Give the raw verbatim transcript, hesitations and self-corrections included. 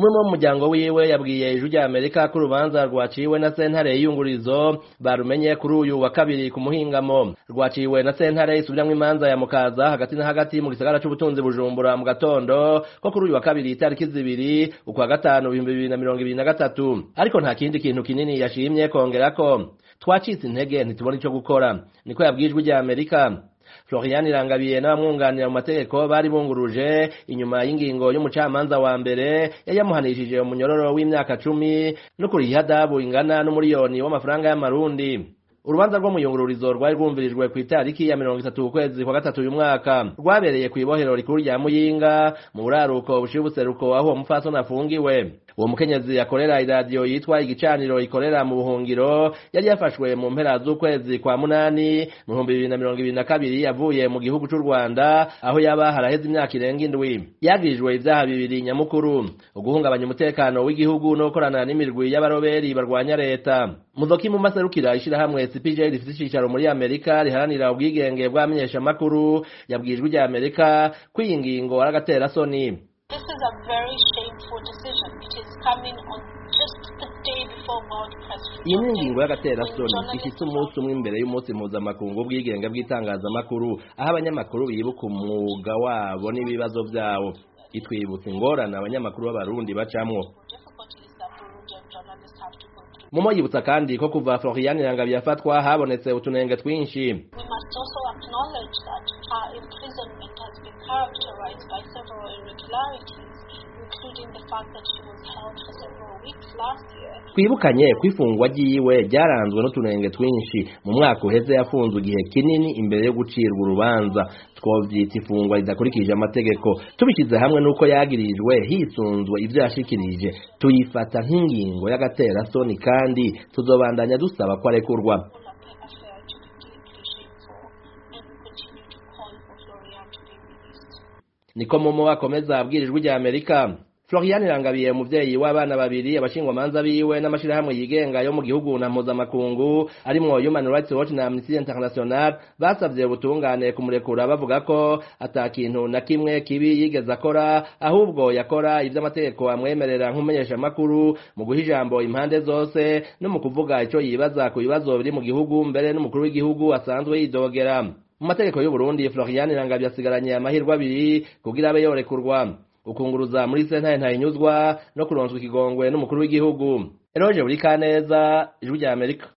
umwe mu muryango wiwe yabwiye ijwi rya Amerika ko urubanza rwaciwe na sentare y'iyungurizo barumenye kuri uyu wa kabiri ku muhingamo. Rwaciwe na sentare isubiramwo imanza ya Mukaza hagati na hagati mu gisagara c'ubutunzi Bujumbura mu gatondo ko kuri uyu wa kabiri itariki zibiri ukwa gatanu ibihumbi bibiri na mirongo ibiri na gatatu. Ariko nta kindi kintu kinini yashimye kongerako. Twacitse intege ntitubona ico gukora, niko yabwiye ijwi rya Amerika. Florian Irangabiye n'abamwunganira mu mategeko bari bunguruje inyuma y'ingingo y'umucamanza wa mbere yayamuhanishije umunyororo w'imyaka cumi no kuriha adabu ingana n'umuriyoni w'amafaranga y'amarundi. Urubanza rwo muyungururizo rwari rwumvirijwe ku itariki ya mirongo itatu ukwezi kwa gatatu uyu mwaka, rwabereye ku ibohero rikuru rya Muyinga mu buraruko bushiye ubuseruko aho uwo mupfasoni afungiwe. Uwo mukenyezi akorera iradiyo yitwa Igicaniro ikorera mu buhungiro yari yafashwe mu mpera z'ukwezi kwa munani mu bihumbi bibiri na mirongo ibiri na kabiri avuye mu gihugu c'u Rwanda aho yaba haraheze imyaka irenga indwi. Yagirijwe ivyaha bibiri nyamukuru: uguhungabanya umutekano w'igihugu no gukorana n'imirwi y'abaroberi barwanya leta. Muzoki mu maserukira ishirahamwe C P J rifite icicaro muri Amerika riharanira ubwigenge bw'amenyeshamakuru yabwiye ijwi rya Amerika ko iyi ngingo ari agaterasoni. This is a very shameful decision. It is coming on just the day before World Press Freedom. Iyi ni ingingo y'agaterasoni ishitse umunsi umwe imbere y'umunsi mpuzamakungu w'ubwigenge bw'itangazamakuru aho abanyamakuru bibuka umwuga wabo n'ibibazo vyabo. Itwibutsa ingorane abanyamakuru b'abarundi bacamwo. Mumo yibutsa kandi ko kuva Florian Irangabiye afatwa habonetse utunenge twinshi. We must also acknowledge that her imprisonment has been characterized by several irregularities, including the fact that she was held for several weeks last year. Twibukanye kwifungwa ryiwe ryaranzwe n'utunenge twinshi. Mu mwaka uheze yafunzwe igihe kinini imbere yo gucirwa urubanza. Twovyita ifungwa ridakurikije amategeko. Tubishize hamwe nuko yagirijwe hisunzwe ivyo yashikirije, tuyifata nk'ingingo y'agaterasoni kandi tuzobandanya dusaba ko arekurwa. Niko Momo akomeza abwirijwe rya Amerika. Florian Irangabiye umuvyeyi w'abana babiri abashingwamanza biwe n'amashirahamwe yigenga yo mu gihugu na mpuzamakungu arimwo Human Rights Watch na Amnesty International basavye ubutungane kumurekura bavuga ko atakintu na kimwe kibi yigeze akora, ahubwo yakora ivy'amategeko amwemerera nk'umumenyesha makuru mu guha ijambo impande zose no mu kuvuga ico yibaza ku bibazo biri mu gihugu mbere n'umukuru w'igihugu asanzwe yidogera. Mu mategeko y'u Burundi Florian Irangabiye asigaranye amahirwe abiri kugira abe yorekurwa: ukunguruza muri sentare ntahinyuzwa no kuronswa ikigongwe n'umukuru w'igihugu. Eroje Burikaneza, ijwi rya Amerika.